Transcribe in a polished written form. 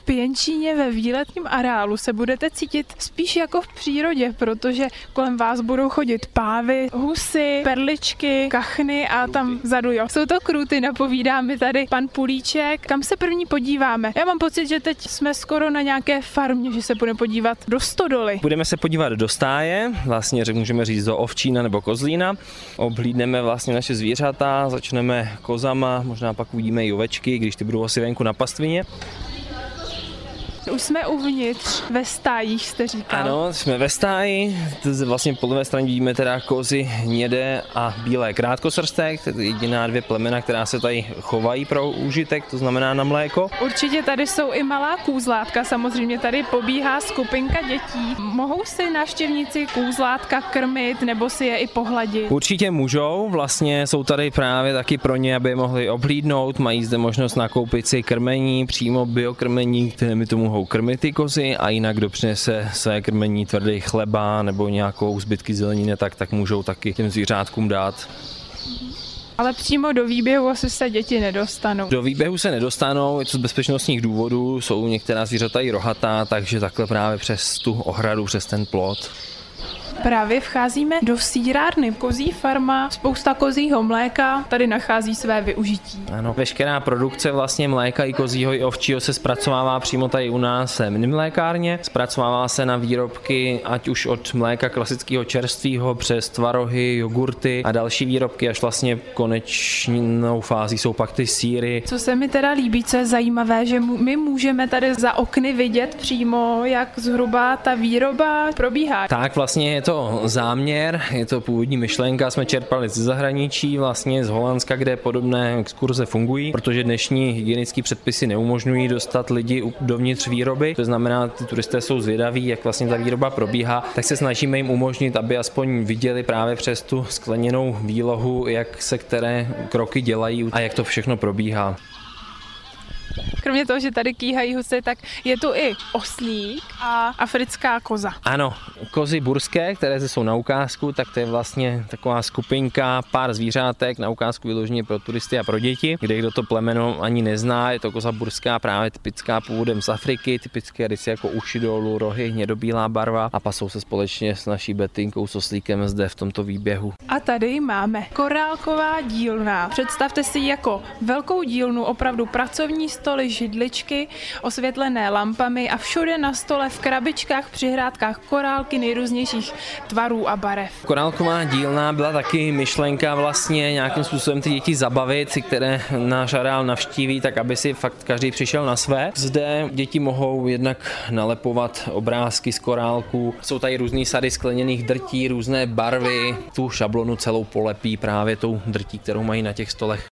Pěnčíně ve výletním areálu se budete cítit spíš jako v přírodě, protože kolem vás budou chodit pávy, husy, perličky, kachny a tam vzadu, jo. Jsou to kruty, napovídá mi tady pan Pulíček. Kam se první podíváme? Já mám pocit, že teď jsme skoro na nějaké farmě, že se budeme podívat do stodoly. Budeme se podívat do stáje, vlastně můžeme říct do ovčína nebo kozlína. Obhlídneme vlastně naše zvířata, začneme kozama, možná pak uvidíme i ovečky, když ty budou asi venku na pastvině. Už jsme uvnitř, ve stájích jste říkal. Ano, jsme ve stáji, vlastně po levé straně vidíme teda kozy hnědé a bílé krátkosrsté, to je jediná dvě plemena, která se tady chovají pro úžitek, to znamená na mléko. Určitě tady jsou i malá kůzlátka, samozřejmě tady pobíhá skupinka dětí. Mohou si návštěvníci kůzlátka krmit nebo si je i pohladit? Určitě můžou, vlastně jsou tady právě taky pro ně, aby je mohli obhlídnout, mají zde možnost nakoupit si krmení, přímo biokrmení, které mi tomu mohou krmit ty kozy a jinak kdo přinese své krmení tvrdý chleba nebo nějakou zbytky zeleniny, tak můžou taky těm zvířátkům dát. Ale přímo do výběhu asi se děti nedostanou. Do výběhu se nedostanou, je to z bezpečnostních důvodů, jsou některá zvířata i rohatá, takže takhle právě přes tu ohradu, přes ten plot. Právě vcházíme do sýrárny. Kozí farma, spousta kozího mléka, tady nachází své využití. Ano, veškerá produkce vlastně mléka i kozího i ovčího se zpracovává přímo tady u nás v minimlékárně. Zpracovává se na výrobky, ať už od mléka klasického čerstvého přes tvarohy, jogurty a další výrobky, až vlastně konečnou fází jsou pak ty sýry. Co se mi teda líbí, co je zajímavé, že my můžeme tady za okny vidět přímo, jak zhruba ta výroba probíhá. Tak vlastně je to záměr, je to původní myšlenka, jsme čerpali ze zahraničí, vlastně z Holandska, kde podobné exkurze fungují, protože dnešní hygienické předpisy neumožňují dostat lidi dovnitř výroby, to znamená, ty turisté jsou zvědaví, jak vlastně ta výroba probíhá, tak se snažíme jim umožnit, aby aspoň viděli právě přes tu skleněnou výlohu, jak se které kroky dělají a jak to všechno probíhá. Kromě toho, že tady kýhají husy, tak je tu i oslík a africká koza. Ano, kozy burské, které jsou na ukázku, tak to je vlastně taková skupinka, pár zvířátek na ukázku vyloženě pro turisty a pro děti, kde kdo to plemeno ani nezná, je to koza burská, právě typická původem z Afriky, typické rysy jako uši dolů, rohy, hnědobílá barva a pasou se společně s naší Betinkou s oslíkem zde v tomto výběhu. A tady máme korálková dílna. Představte si jako velkou dílnu, opravdu pracovní stoly, židličky, osvětlené lampami a všude na stole v krabičkách, přihrádkách korálky nejrůznějších tvarů a barev. Korálková dílna byla taky myšlenka vlastně nějakým způsobem ty děti zabavit, které náš areál navštíví, tak aby si fakt každý přišel na své. Zde děti mohou jednak nalepovat obrázky z korálků, jsou tady různý sady skleněných drtí, různé barvy, tu šablonu celou polepí právě tou drtí, kterou mají na těch stolech.